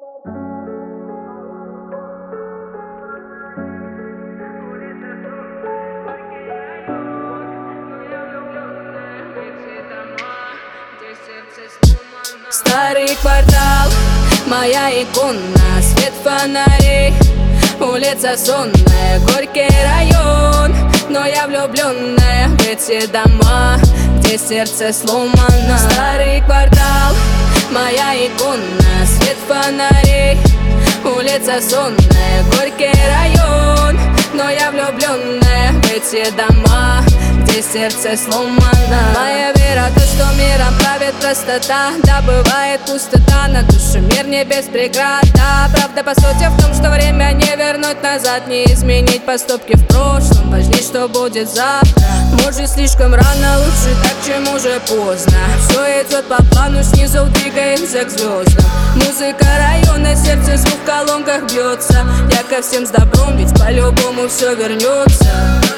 Старый квартал, моя икона, свет фонарей, улица сонная, Горький район. Но я влюбленная в эти дома, где сердце сломано. Старый квартал, моя икона, свет фонарей, улица сонная, Горький район. Но я влюбленная в эти дома, где сердце сломано. Моя вера в то, что миром правит простота. Да, бывает пустота, на душе мир не без преград. Да, правда по сути в том, что время не вернуть назад, не изменить поступки в прошлом. Важнее, что будет завтра. Может слишком рано, лучше так, чем уже поздно. Все идет по плану, снизу двигаемся к звездам. Музыка района, сердце звук в колонках бьется. Я ко всем с добром, ведь по-любому все вернется.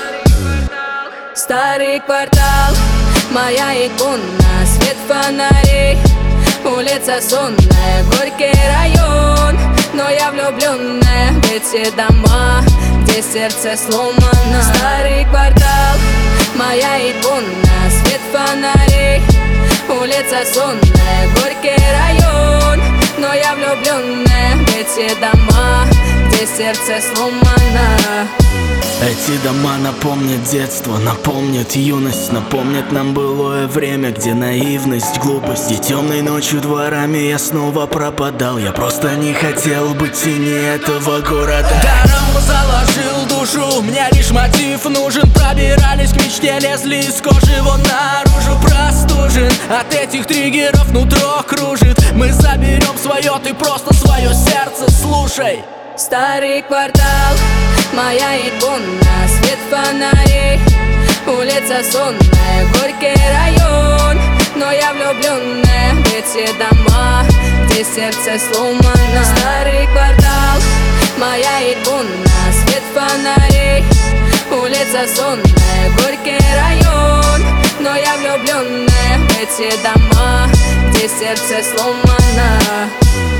Старый квартал, моя икона, свет фонарей, улица сонная, Горький район. Но я влюбленная в эти дома, где сердце сломано. Старый квартал, моя икона, свет фонарей, улица сонная, Горький район. Но я влюбленная в эти дома, где сердце сломано. Эти дома напомнят детство, напомнят юность, напомнят нам былое время, где наивность, глупость. И темной ночью дворами я снова пропадал. Я просто не хотел быть в тени этого города. Даром заложил душу, мне лишь мотив нужен. Пробирались к мечте, лезли из кожи вон наружу. Простужен от этих триггеров, нутро кружит. Мы заберем свое, ты просто свое сердце слушай. Старый квартал, моя икона, свет фонарей, улица сонная, Горький район. Но я влюбленная в эти дома, где сердце сломано. Старый квартал, моя икона, свет фонарей, улица сонная, Горький район. Но я влюбленная в эти дома, где сердце сломано.